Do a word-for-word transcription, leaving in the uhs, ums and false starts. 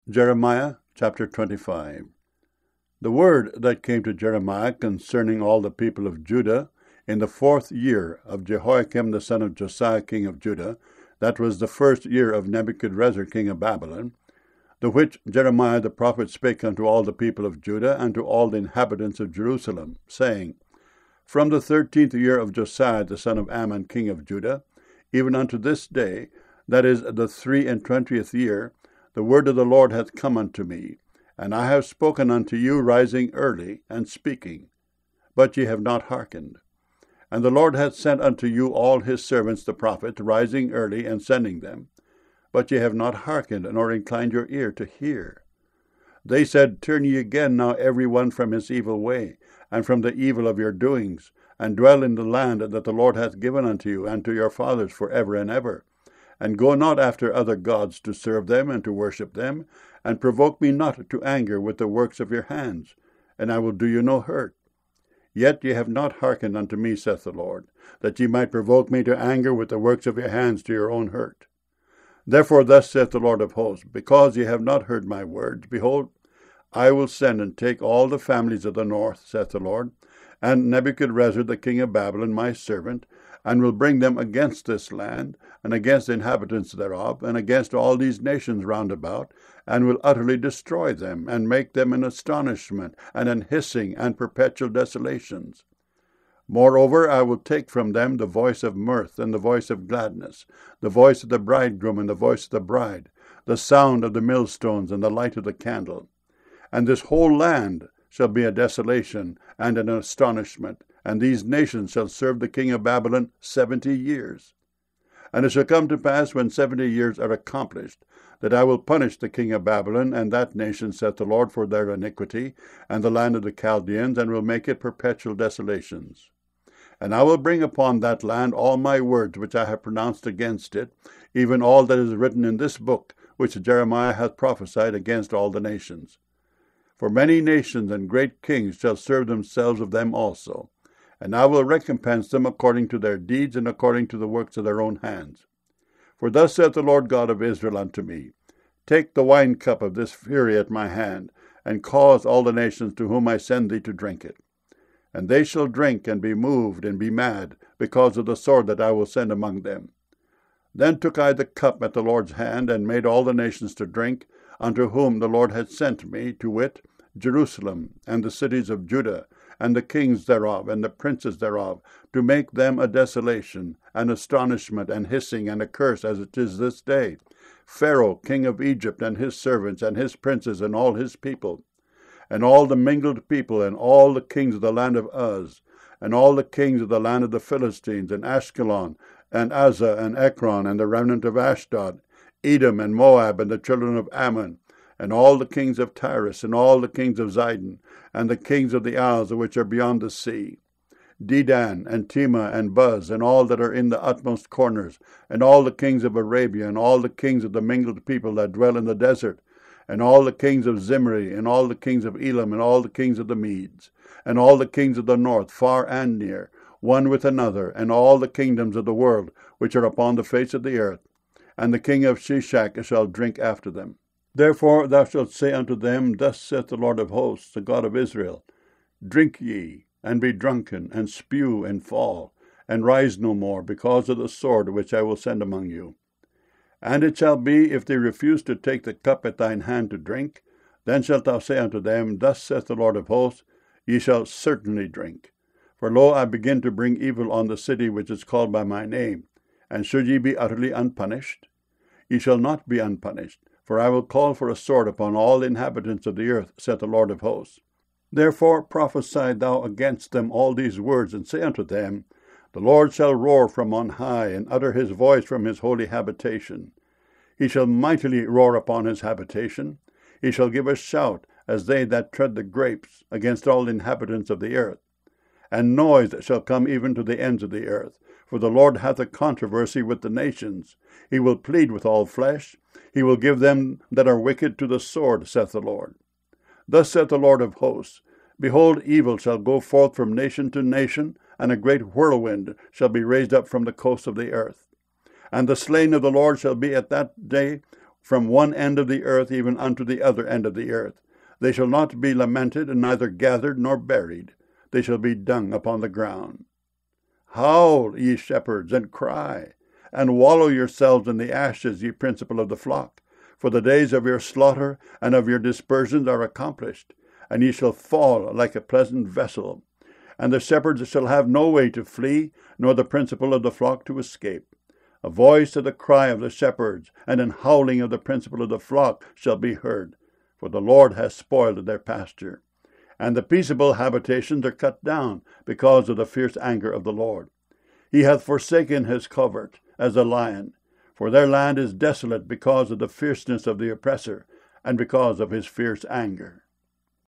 Jeremiah chapter twenty-five. The word that came to Jeremiah concerning all the people of Judah in the fourth year of Jehoiakim the son of Josiah king of Judah, that was the first year of Nebuchadrezzar king of Babylon, the which Jeremiah the prophet spake unto all the people of Judah and to all the inhabitants of Jerusalem, saying, From the thirteenth year of Josiah the son of Ammon king of Judah, even unto this day, that is the three and twentieth year, the word of the Lord hath come unto me, and I have spoken unto you rising early and speaking, but ye have not hearkened. And the Lord hath sent unto you all his servants the prophets, rising early and sending them, but ye have not hearkened, nor inclined your ear to hear. They said, Turn ye again now every one from his evil way, and from the evil of your doings, and dwell in the land that the Lord hath given unto you and to your fathers for ever and ever. And go not after other gods to serve them and to worship them, and provoke me not to anger with the works of your hands, and I will do you no hurt. Yet ye have not hearkened unto me, saith the Lord, that ye might provoke me to anger with the works of your hands to your own hurt. Therefore thus saith the Lord of hosts, because ye have not heard my words, behold, I will send and take all the families of the north, saith the Lord, and Nebuchadrezzar the king of Babylon my servant, and will bring them against this land, and against the inhabitants thereof, and against all these nations round about, and will utterly destroy them, and make them an astonishment, and an hissing, and perpetual desolations. Moreover, I will take from them the voice of mirth, and the voice of gladness, the voice of the bridegroom, and the voice of the bride, the sound of the millstones, and the light of the candle. And this whole land shall be a desolation, and an astonishment, and these nations shall serve the king of Babylon seventy years. And it shall come to pass, when seventy years are accomplished, that I will punish the king of Babylon and that nation, saith the Lord, for their iniquity, and the land of the Chaldeans, and will make it perpetual desolations. And I will bring upon that land all my words which I have pronounced against it, even all that is written in this book, which Jeremiah hath prophesied against all the nations. For many nations and great kings shall serve themselves of them also, and I will recompense them according to their deeds and according to the works of their own hands. For thus saith the Lord God of Israel unto me, Take the wine cup of this fury at my hand, and cause all the nations to whom I send thee to drink it. And they shall drink and be moved and be mad, because of the sword that I will send among them. Then took I the cup at the Lord's hand, and made all the nations to drink, unto whom the Lord had sent me, to wit, Jerusalem, and the cities of Judah, and the kings thereof, and the princes thereof, to make them a desolation, an astonishment, and hissing, and a curse, as it is this day. Pharaoh, king of Egypt, and his servants, and his princes, and all his people, and all the mingled people, and all the kings of the land of Uz, and all the kings of the land of the Philistines, and Ashkelon, and Azzah, and Ekron, and the remnant of Ashdod, Edom, and Moab, and the children of Ammon, and all the kings of Tyrus, and all the kings of Zidon, and the kings of the isles which are beyond the sea, Dedan, and Tema, and Buz, and all that are in the utmost corners, and all the kings of Arabia, and all the kings of the mingled people that dwell in the desert, and all the kings of Zimri, and all the kings of Elam, and all the kings of the Medes, and all the kings of the north, far and near, one with another, and all the kingdoms of the world which are upon the face of the earth, and the king of Shishak shall drink after them. Therefore thou shalt say unto them, Thus saith the Lord of hosts, the God of Israel, Drink ye, and be drunken, and spew, and fall, and rise no more, because of the sword which I will send among you. And it shall be, if they refuse to take the cup at thine hand to drink, then shalt thou say unto them, Thus saith the Lord of hosts, Ye shall certainly drink. For lo, I begin to bring evil on the city which is called by my name. And should ye be utterly unpunished? Ye shall not be unpunished. For I will call for a sword upon all the inhabitants of the earth, saith the Lord of hosts. Therefore prophesy thou against them all these words, and say unto them, The Lord shall roar from on high, and utter his voice from his holy habitation. He shall mightily roar upon his habitation. He shall give a shout, as they that tread the grapes, against all the inhabitants of the earth. And noise shall come even to the ends of the earth. For the Lord hath a controversy with the nations. He will plead with all flesh. He will give them that are wicked to the sword, saith the Lord. Thus saith the Lord of hosts, Behold, evil shall go forth from nation to nation, and a great whirlwind shall be raised up from the coast of the earth. And the slain of the Lord shall be at that day from one end of the earth even unto the other end of the earth. They shall not be lamented, and neither gathered nor buried. They shall be dung upon the ground. Howl, ye shepherds, and cry, and wallow yourselves in the ashes, ye principal of the flock. For the days of your slaughter and of your dispersions are accomplished, and ye shall fall like a pleasant vessel. And the shepherds shall have no way to flee, nor the principal of the flock to escape. A voice of the cry of the shepherds, and an howling of the principal of the flock shall be heard, for the Lord has spoiled their pasture. And the peaceable habitations are cut down, because of the fierce anger of the Lord. He hath forsaken his covert, as a lion, for their land is desolate because of the fierceness of the oppressor, and because of his fierce anger.